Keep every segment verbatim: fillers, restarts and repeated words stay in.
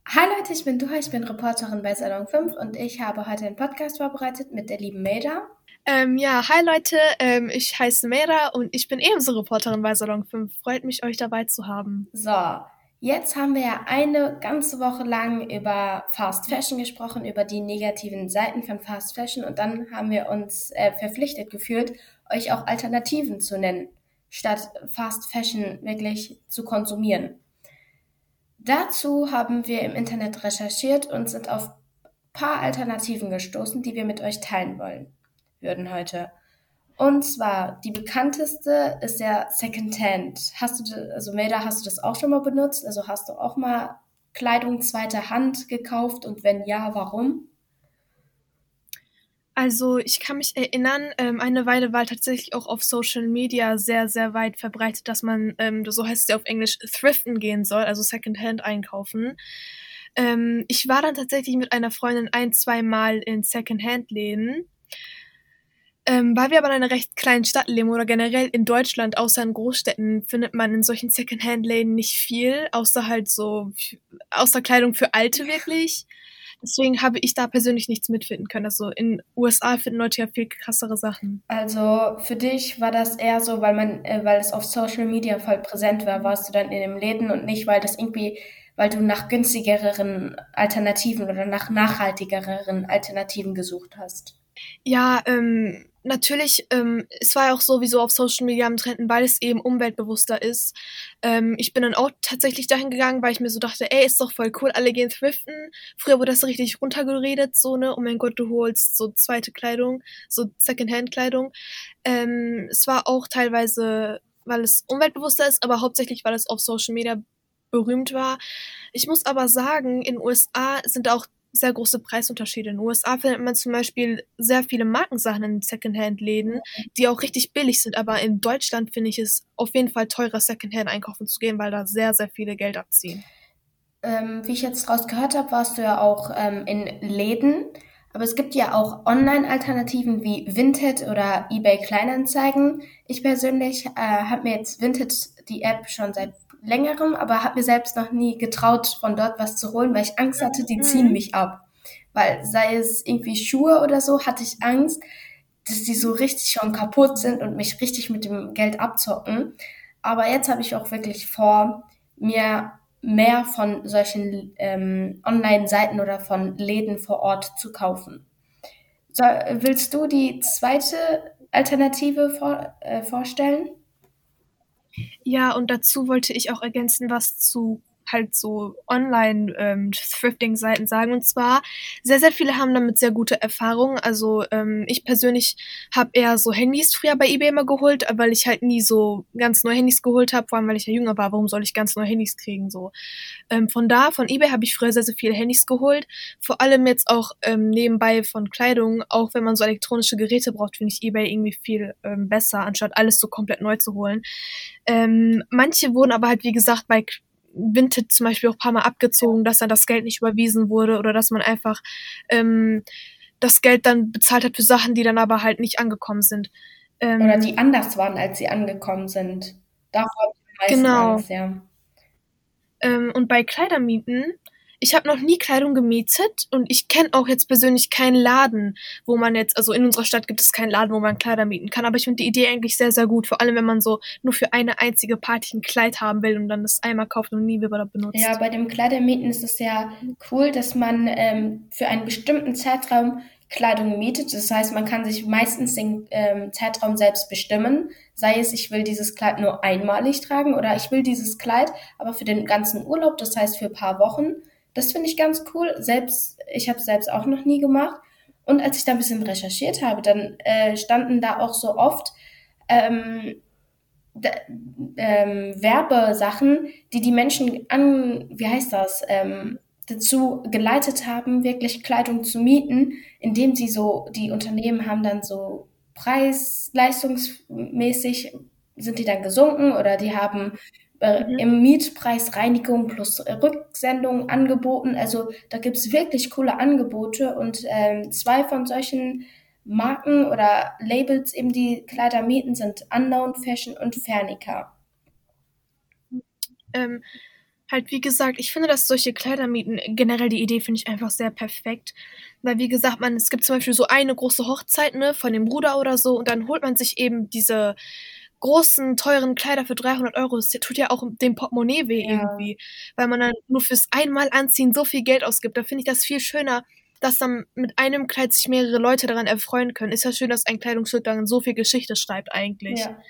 Hi Leute, ich bin Duha, ich bin Reporterin bei Salon fünf und ich habe heute einen Podcast vorbereitet mit der lieben Maida. Ähm, ja, hi Leute, ähm, ich heiße Mera und ich bin ebenso Reporterin bei Salon fünf. Freut mich, euch dabei zu haben. So, jetzt haben wir ja eine ganze Woche lang über Fast Fashion gesprochen, über die negativen Seiten von Fast Fashion und dann haben wir uns äh, verpflichtet gefühlt, euch auch Alternativen zu nennen, statt Fast Fashion wirklich zu konsumieren. Dazu haben wir im Internet recherchiert und sind auf ein paar Alternativen gestoßen, die wir mit euch teilen wollen würden heute. Und zwar, die bekannteste ist ja Secondhand. Hast du, also Melda, hast du das auch schon mal benutzt? Also hast du auch mal Kleidung zweiter Hand gekauft und wenn ja, warum? Also ich kann mich erinnern, ähm, eine Weile war tatsächlich auch auf Social Media sehr, sehr weit verbreitet, dass man, ähm, so heißt es ja auf Englisch, thriften gehen soll, also Secondhand einkaufen. Ähm, ich war dann tatsächlich mit einer Freundin ein, zwei Mal in Secondhand-Läden. Ähm, weil wir aber in einer recht kleinen Stadt leben oder generell in Deutschland, außer in Großstädten, findet man in solchen Secondhand-Läden nicht viel, außer halt so, außer Kleidung für Alte wirklich. Deswegen habe ich da persönlich nichts mitfinden können. Also in U S A finden Leute ja viel krassere Sachen. Also für dich war das eher so, weil man, äh, weil es auf Social Media voll präsent war, warst du dann in den Läden und nicht, weil das irgendwie, weil du nach günstigeren Alternativen oder nach nachhaltigeren Alternativen gesucht hast. Ja, ähm, natürlich, ähm, es war ja auch sowieso auf Social Media am Trenden, weil es eben umweltbewusster ist. Ähm, ich bin dann auch tatsächlich dahin gegangen, weil ich mir so dachte, ey, ist doch voll cool, alle gehen thriften. Früher wurde das so richtig runtergeredet, so, ne, oh mein Gott, du holst so zweite Kleidung, so Secondhand-Kleidung. Ähm, es war auch teilweise, weil es umweltbewusster ist, aber hauptsächlich, weil es auf Social Media berühmt war. Ich muss aber sagen, in den U S A sind auch sehr große Preisunterschiede. In den U S A findet man zum Beispiel sehr viele Markensachen in Secondhand-Läden, die auch richtig billig sind, aber in Deutschland finde ich es auf jeden Fall teurer, Secondhand einkaufen zu gehen, weil da sehr, sehr viele Geld abziehen. Ähm, wie ich jetzt rausgehört habe, warst du ja auch ähm, in Läden. Aber es gibt ja auch Online-Alternativen wie Vinted oder eBay Kleinanzeigen. Ich persönlich äh, habe mir jetzt Vinted, die App, schon seit längerem, aber habe mir selbst noch nie getraut, von dort was zu holen, weil ich Angst hatte, die ziehen Mhm. mich ab. Weil sei es irgendwie Schuhe oder so, hatte ich Angst, dass die so richtig schon kaputt sind und mich richtig mit dem Geld abzocken. Aber jetzt habe ich auch wirklich vor, mir mehr von solchen ähm, Online-Seiten oder von Läden vor Ort zu kaufen. So, willst du die zweite Alternative vor, äh, vorstellen? Ja, und dazu wollte ich auch ergänzen, was zu halt so online ähm, Thrifting-Seiten sagen. Und zwar, sehr, sehr viele haben damit sehr gute Erfahrungen. Also ähm, ich persönlich habe eher so Handys früher bei eBay immer geholt, weil ich halt nie so ganz neue Handys geholt habe, vor allem weil ich ja jünger war. Warum soll ich ganz neue Handys kriegen? So. Ähm, von da, von eBay habe ich früher sehr, sehr viele Handys geholt. Vor allem jetzt auch ähm, nebenbei von Kleidung. Auch wenn man so elektronische Geräte braucht, finde ich eBay irgendwie viel ähm, besser, anstatt alles so komplett neu zu holen. Ähm, manche wurden aber halt, wie gesagt, bei Vinted zum Beispiel auch ein paar Mal abgezogen, dass dann das Geld nicht überwiesen wurde oder dass man einfach ähm, das Geld dann bezahlt hat für Sachen, die dann aber halt nicht angekommen sind. Oder Ähm, die anders waren, als sie angekommen sind. Davor habe ich am meisten genau. Angst, ja. Ähm, und bei Kleidermieten, ich habe noch nie Kleidung gemietet und ich kenne auch jetzt persönlich keinen Laden, wo man jetzt, also in unserer Stadt gibt es keinen Laden, wo man Kleider mieten kann, aber ich finde die Idee eigentlich sehr, sehr gut, vor allem wenn man so nur für eine einzige Party ein Kleid haben will und dann das einmal kauft und nie wieder Ja, benutzt. bei dem Kleidermieten ist es ja cool, dass man ähm, für einen bestimmten Zeitraum Kleidung mietet. Das heißt, man kann sich meistens den ähm, Zeitraum selbst bestimmen. Sei es, ich will dieses Kleid nur einmalig tragen oder ich will dieses Kleid aber für den ganzen Urlaub, das heißt für ein paar Wochen. Das finde ich ganz cool. Selbst, ich habe es selbst auch noch nie gemacht. Und als ich da ein bisschen recherchiert habe, dann äh, standen da auch so oft ähm, d- ähm, Werbesachen, die die Menschen an, wie heißt das, ähm, dazu geleitet haben, wirklich Kleidung zu mieten, indem sie so, die Unternehmen haben dann so preis-leistungsmäßig sind die dann gesunken oder die haben äh, Mhm. im Mietpreis Reinigung plus äh, Rücksendung angeboten. Also da gibt es wirklich coole Angebote und ähm, zwei von solchen Marken oder Labels, eben die Kleider mieten, sind Unknown Fashion und Fernica. Ähm, Halt, wie gesagt, ich finde, dass solche Kleidermieten generell die Idee finde ich einfach sehr perfekt. Weil, wie gesagt, man, es gibt zum Beispiel so eine große Hochzeit, ne, von dem Bruder oder so, und dann holt man sich eben diese großen, teuren Kleider für dreihundert Euro. Das tut ja auch dem Portemonnaie weh Ja, irgendwie, weil man dann nur fürs einmal anziehen so viel Geld ausgibt. Da finde ich das viel schöner, dass dann mit einem Kleid sich mehrere Leute daran erfreuen können. Ist ja schön, dass ein Kleidungsstück dann so viel Geschichte schreibt eigentlich. ja.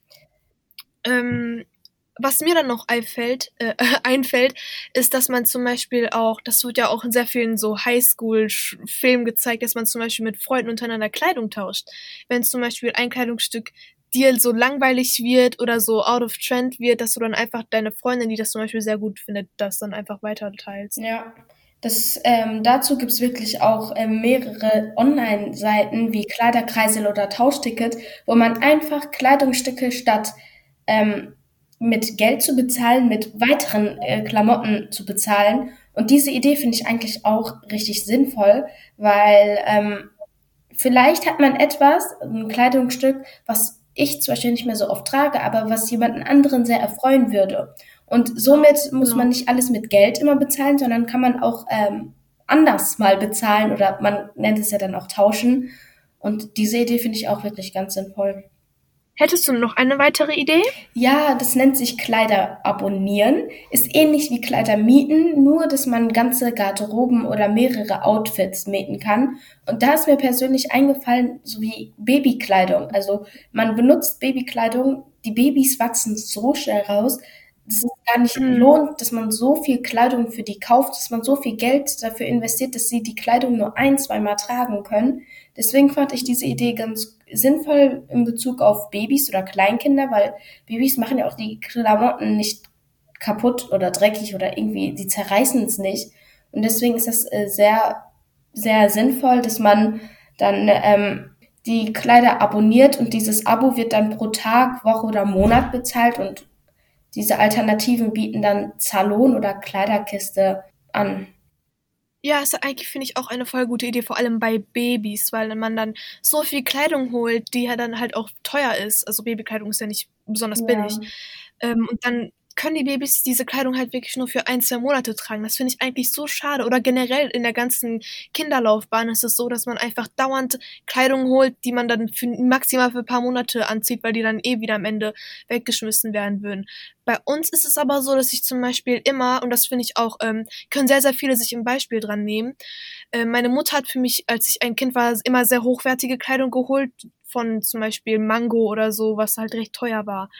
Ähm, was mir dann noch einfällt, äh, einfällt, ist, dass man zum Beispiel auch, das wird ja auch in sehr vielen so Highschool-Filmen gezeigt, dass man zum Beispiel mit Freunden untereinander Kleidung tauscht. Wenn zum Beispiel ein Kleidungsstück dir so langweilig wird oder so out of trend wird, dass du dann einfach deine Freundin, die das zum Beispiel sehr gut findet, das dann einfach weiter teilst. Ja, das, ähm, dazu gibt's wirklich auch ähm, mehrere Online-Seiten wie Kleiderkreisel oder Tauschticket, wo man einfach Kleidungsstücke statt ähm, mit Geld zu bezahlen, mit weiteren äh, Klamotten zu bezahlen. Und diese Idee finde ich eigentlich auch richtig sinnvoll, weil ähm, vielleicht hat man etwas, ein Kleidungsstück, was ich zum Beispiel nicht mehr so oft trage, aber was jemanden anderen sehr erfreuen würde. Und somit muss man Genau. nicht alles mit Geld immer bezahlen, sondern kann man auch ähm, anders mal bezahlen oder man nennt es ja dann auch tauschen. Und diese Idee finde ich auch wirklich ganz sinnvoll. Hättest du noch eine weitere Idee? Ja, das nennt sich Kleider abonnieren. Ist ähnlich wie Kleider mieten, nur dass man ganze Garderoben oder mehrere Outfits mieten kann. Und da ist mir persönlich eingefallen, so wie Babykleidung. Also man benutzt Babykleidung, die Babys wachsen so schnell raus, dass es gar nicht Mhm. lohnt, dass man so viel Kleidung für die kauft, dass man so viel Geld dafür investiert, dass sie die Kleidung nur ein, zweimal tragen können. Deswegen fand ich diese Idee ganz sinnvoll in Bezug auf Babys oder Kleinkinder, weil Babys machen ja auch die Klamotten nicht kaputt oder dreckig oder irgendwie, die zerreißen es nicht. Und deswegen ist das äh, sehr, sehr sinnvoll, dass man dann ähm, die Kleider abonniert und dieses Abo wird dann pro Tag, Woche oder Monat bezahlt und diese Alternativen bieten dann Zalon oder Kleiderkiste an. Ja, ist eigentlich, finde ich, auch eine voll gute Idee, vor allem bei Babys, weil man dann so viel Kleidung holt, die ja dann halt auch teuer ist. Also Babykleidung ist ja nicht besonders Ja. billig. Ähm, und dann können die Babys diese Kleidung halt wirklich nur für ein, zwei Monate tragen. Das finde ich eigentlich so schade. Oder generell in der ganzen Kinderlaufbahn ist es so, dass man einfach dauernd Kleidung holt, die man dann für, maximal für ein paar Monate anzieht, weil die dann eh wieder am Ende weggeschmissen werden würden. Bei uns ist es aber so, dass ich zum Beispiel immer, und das finde ich auch, ähm, können sehr, sehr viele sich im Beispiel dran nehmen. Äh, meine Mutter hat für mich, als ich ein Kind war, immer sehr hochwertige Kleidung geholt, von zum Beispiel Mango oder so, was halt recht teuer war.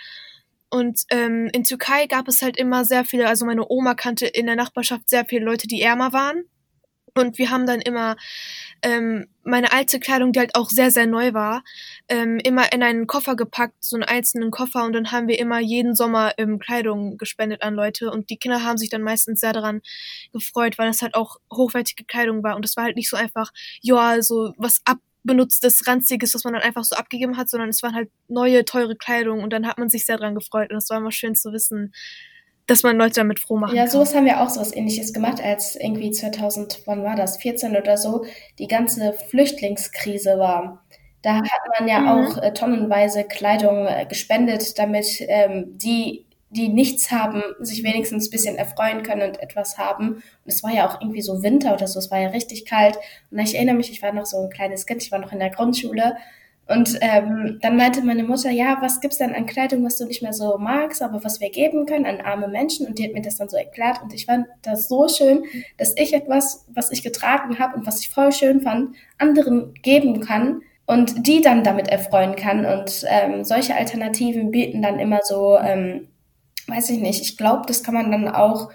Und ähm, in Türkei gab es halt immer sehr viele, also meine Oma kannte in der Nachbarschaft sehr viele Leute, die ärmer waren. Und wir haben dann immer ähm, meine alte Kleidung, die halt auch sehr, sehr neu war, ähm, immer in einen Koffer gepackt, so einen einzelnen Koffer. Und dann haben wir immer jeden Sommer ähm, Kleidung gespendet an Leute. Und die Kinder haben sich dann meistens sehr daran gefreut, weil das halt auch hochwertige Kleidung war. Und es war halt nicht so einfach, ja, so was abbenutztes, ranziges, was man dann einfach so abgegeben hat, sondern es waren halt neue, teure Kleidung. Und dann hat man sich sehr daran gefreut. Und es war immer schön zu wissen, dass man Leute damit froh machen Ja, sowas kann. haben wir auch so was Ähnliches gemacht, als irgendwie zweitausend, wann war das, vierzehn oder so, die ganze Flüchtlingskrise war. Da hat man ja Mhm. auch äh, tonnenweise Kleidung äh, gespendet, damit ähm, die, die nichts haben, sich wenigstens ein bisschen erfreuen können und etwas haben. Und es war ja auch irgendwie so Winter oder so, es war ja richtig kalt. Und ich erinnere mich, ich war noch so ein kleines Kind, ich war noch in der Grundschule. Und ähm, dann meinte meine Mutter, ja, was gibt's denn an Kleidung, was du nicht mehr so magst, aber was wir geben können an arme Menschen? Und die hat mir das dann so erklärt. Und ich fand das so schön, dass ich etwas, was ich getragen habe und was ich voll schön fand, anderen geben kann und die dann damit erfreuen kann. Und ähm, solche Alternativen bieten dann immer so, ähm, weiß ich nicht, ich glaube, das kann man dann auch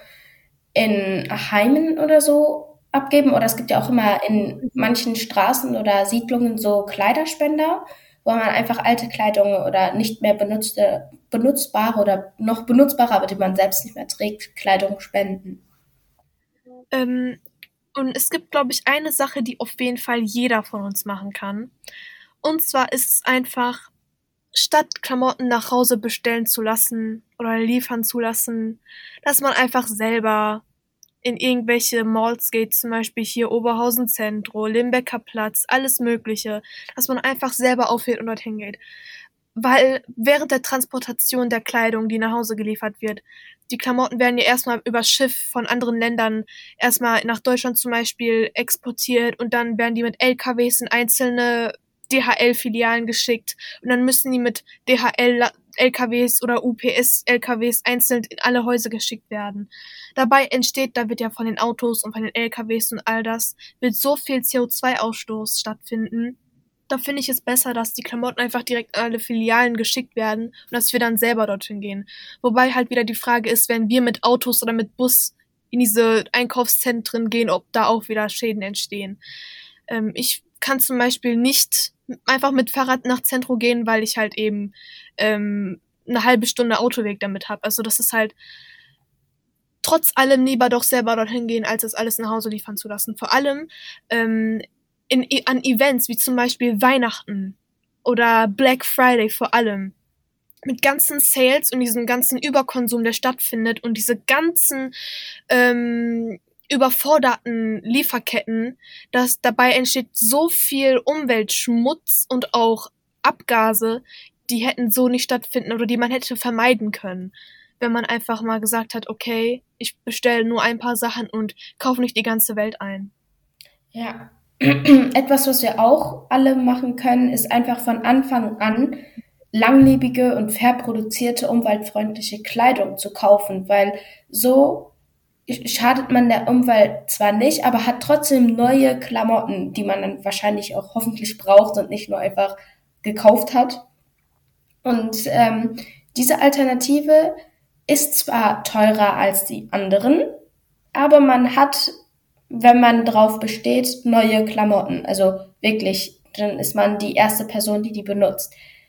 in Heimen oder so abgeben. Oder es gibt ja auch immer in Mhm. manchen Straßen oder Siedlungen so Kleiderspender, wo man einfach alte Kleidung oder nicht mehr benutzte, benutzbare oder noch benutzbare, aber die man selbst nicht mehr trägt, Kleidung spenden. Ähm, und es gibt, glaube ich, eine Sache, die auf jeden Fall jeder von uns machen kann. Und zwar ist es einfach, statt Klamotten nach Hause bestellen zu lassen oder liefern zu lassen, dass man einfach selber in irgendwelche Malls geht, zum Beispiel hier Oberhausen Zentrum, Limbecker Platz, alles Mögliche, dass man einfach selber aufhört und dorthin geht. Weil während der Transportation der Kleidung, die nach Hause geliefert wird, die Klamotten werden ja erstmal über Schiff von anderen Ländern erstmal nach Deutschland zum Beispiel exportiert und dann werden die mit L K Ws in einzelne D H L-Filialen geschickt und dann müssen die mit D H L-L K Ws oder U P S-L K Ws einzeln in alle Häuser geschickt werden. Dabei entsteht, da wird ja von den Autos und von den L K Ws und all das, wird so viel C O zwei Ausstoß stattfinden. Da finde ich es besser, dass die Klamotten einfach direkt an alle Filialen geschickt werden und dass wir dann selber dorthin gehen. Wobei halt wieder die Frage ist, wenn wir mit Autos oder mit Bus in diese Einkaufszentren gehen, ob da auch wieder Schäden entstehen. Ähm, ich kann zum Beispiel nicht einfach mit Fahrrad nach Zentrum gehen, weil ich halt eben ähm, eine halbe Stunde Autoweg damit habe. Also das ist halt trotz allem lieber doch selber dorthin gehen, als das alles nach Hause liefern zu lassen. Vor allem ähm, in, an Events wie zum Beispiel Weihnachten oder Black Friday vor allem. Mit ganzen Sales und diesem ganzen Überkonsum, der stattfindet und diese ganzen ähm, überforderten Lieferketten, dass dabei entsteht so viel Umweltschmutz und auch Abgase, die hätten so nicht stattfinden oder die man hätte vermeiden können, wenn man einfach mal gesagt hat, okay, ich bestelle nur ein paar Sachen und kaufe nicht die ganze Welt ein. Ja, etwas, was wir auch alle machen können, ist einfach von Anfang an langlebige und fair produzierte, umweltfreundliche Kleidung zu kaufen, weil so schadet man der Umwelt zwar nicht, aber hat trotzdem neue Klamotten, die man dann wahrscheinlich auch hoffentlich braucht und nicht nur einfach gekauft hat. Und ähm, diese Alternative ist zwar teurer als die anderen, aber man hat, wenn man drauf besteht, neue Klamotten. Also wirklich, dann ist man die erste Person, die die benutzt.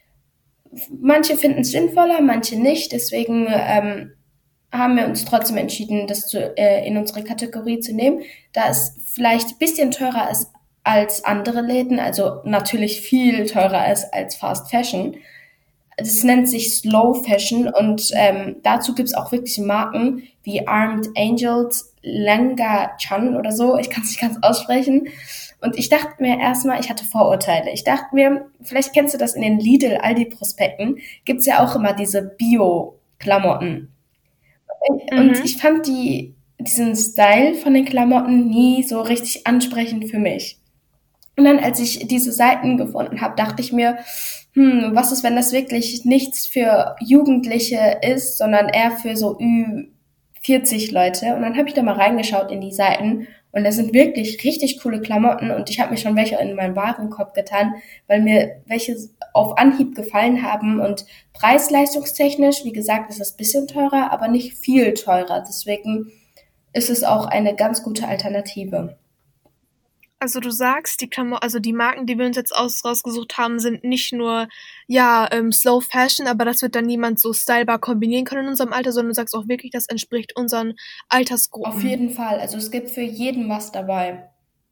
Manche finden es sinnvoller, manche nicht. Deswegen ähm, haben wir uns trotzdem entschieden, das zu, äh, in unsere Kategorie zu nehmen, da es vielleicht ein bisschen teurer ist als andere Läden, also natürlich viel teurer ist als Fast Fashion. Es nennt sich Slow Fashion und ähm, dazu gibt's auch wirklich Marken wie Armed Angels, Langa Chan oder so, ich kann es nicht ganz aussprechen. Und ich dachte mir erstmal, ich hatte Vorurteile. Ich dachte mir, vielleicht kennst du das in den Lidl, Aldi-Prospekten, gibt's ja auch immer diese Bio-Klamotten. Und Mhm. ich fand die, diesen Style von den Klamotten nie so richtig ansprechend für mich. Und dann, als ich diese Seiten gefunden habe, dachte ich mir, hm, was ist, wenn das wirklich nichts für Jugendliche ist, sondern eher für so Ü vierzig Leute. Und dann habe ich da mal reingeschaut in die Seiten und das sind wirklich richtig coole Klamotten und ich habe mir schon welche in meinen Warenkorb getan, weil mir welche auf Anhieb gefallen haben und preis-leistungstechnisch, wie gesagt, ist es ein bisschen teurer, aber nicht viel teurer. Deswegen ist es auch eine ganz gute Alternative. Also du sagst, die Klamo also die Marken, die wir uns jetzt aus rausgesucht haben, sind nicht nur, ja, ähm, Slow Fashion, aber das wird dann niemand so stylebar kombinieren können in unserem Alter, sondern du sagst auch wirklich, das entspricht unseren Auf Altersgruppen. jeden Fall. Also es gibt für jeden was dabei.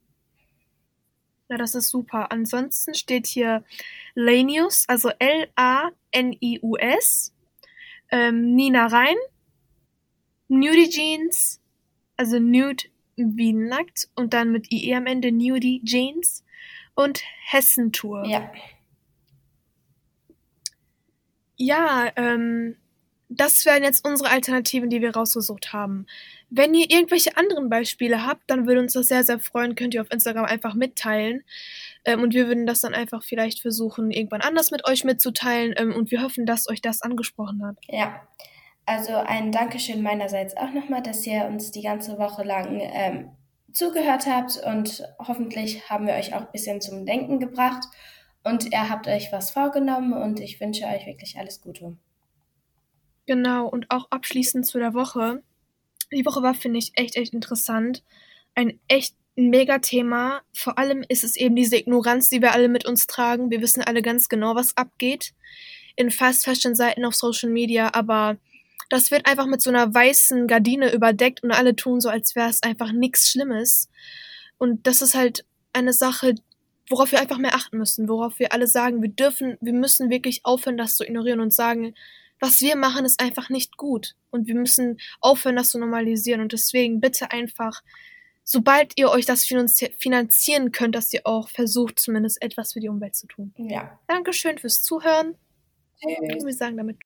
Ja, das ist super. Ansonsten steht hier Lanius, also L A N I U S, ähm, Nina Rein, Nudie Jeans, also Nude wie nackt und dann mit I E am Ende, Nudie Jeans und Hessentour. Ja. Ja, ähm, das wären jetzt unsere Alternativen, die wir rausgesucht haben. Wenn ihr irgendwelche anderen Beispiele habt, dann würde uns das sehr, sehr freuen. Könnt ihr auf Instagram einfach mitteilen. Ähm, und wir würden das dann einfach vielleicht versuchen, irgendwann anders mit euch mitzuteilen. Ähm, und wir hoffen, dass euch das angesprochen hat. Ja. Also ein Dankeschön meinerseits auch nochmal, dass ihr uns die ganze Woche lang ähm, zugehört habt und hoffentlich haben wir euch auch ein bisschen zum Denken gebracht und ihr habt euch was vorgenommen und ich wünsche euch wirklich alles Gute. Genau, und auch abschließend zu der Woche. Die Woche war, finde ich, echt, echt interessant. Ein echt ein Mega-Thema. Vor allem ist es eben diese Ignoranz, die wir alle mit uns tragen. Wir wissen alle ganz genau, was abgeht in Fast-Fashion-Seiten auf Social Media, aber das wird einfach mit so einer weißen Gardine überdeckt und alle tun so, als wäre es einfach nichts Schlimmes. Und das ist halt eine Sache, worauf wir einfach mehr achten müssen, worauf wir alle sagen, wir dürfen, wir müssen wirklich aufhören, das zu ignorieren und sagen, was wir machen, ist einfach nicht gut. Und wir müssen aufhören, das zu normalisieren. Und deswegen bitte einfach, sobald ihr euch das finanzi- finanzieren könnt, dass ihr auch versucht, zumindest etwas für die Umwelt zu tun. Ja. Dankeschön fürs Zuhören. Tschüss. Wir sagen damit